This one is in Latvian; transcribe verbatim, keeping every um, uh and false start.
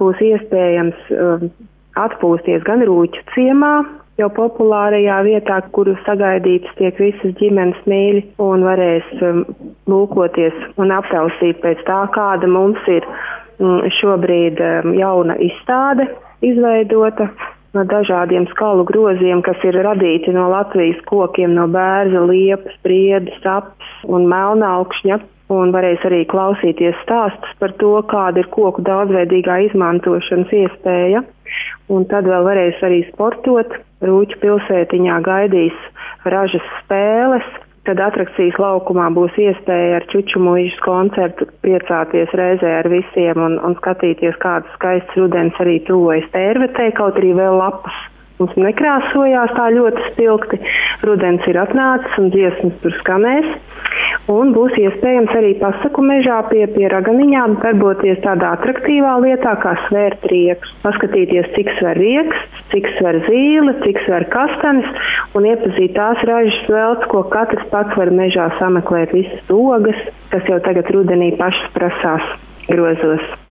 būs iespējams um, atpūsties gan Rūķu ciemā, jau populārajā vietā, kuru sagaidītas tiek visas ģimenes mīļi, un varēs um, lūkoties un aptaustīt pēc tā, kāda mums ir um, šobrīd um, jauna izstāde izveidota no dažādiem skalu groziem, kas ir radīti no Latvijas kokiem, no bērza, liepas, priedes, saps un melnaukšņa. Un varēs arī klausīties stāstus par to, kāda ir koku daudzveidīgā izmantošanas iespēja. Un tad vēl varēs arī sportot. Rūķu pilsētiņā gaidīs ražas spēles. Tad atrakcijas laukumā būs iespēja ar Čuču muižas koncertu priecāties reizē ar visiem un, un skatīties, kāds skaists rudens arī tuvojas Tērvetē, kaut arī vēl lapas mums nekrāsojās tā ļoti spilgti. Rudens ir atnācis un dziesmas tur skanēs. Un būs iespējams arī pasaku mežā pie, pie raganiņām darboties tādā atraktīvā lietā kā svērt riekstu. Paskatīties, cik sver rieksts, cik sver zīle, cik sver kastanis un iepazīt tās ražas veltes, ko katrs pats var mežā sameklēt visas ogas, kas jau tagad rudenī pašas prasās grozos.